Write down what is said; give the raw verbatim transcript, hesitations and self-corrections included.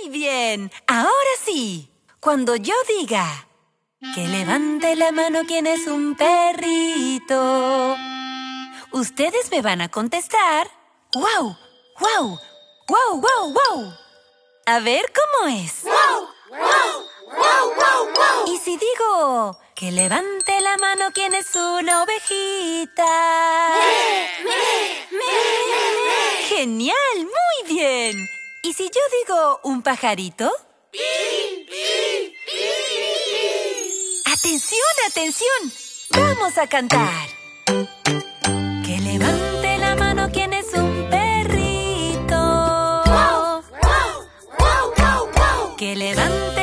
Muy bien. Ahora sí. Cuando yo diga que levante la mano quien es un perrito, ustedes me van a contestar ¡Guau! ¡Guau! ¡Guau, guau, guau! A ver cómo es. ¡Guau! ¡Guau! ¡Guau, guau, guau! Y si digo que levante la mano quien es una ovejita. ¡Me, me, me, me! ¡Genial! ¡Muy bien! ¿Y si yo digo un pajarito? ¡Pi, pi, pi! ¡Atención, atención! ¡Vamos a cantar! Que levante la mano quien es un perrito. ¡Guau! ¡Guau! ¡Guau, guau, guau! Que levante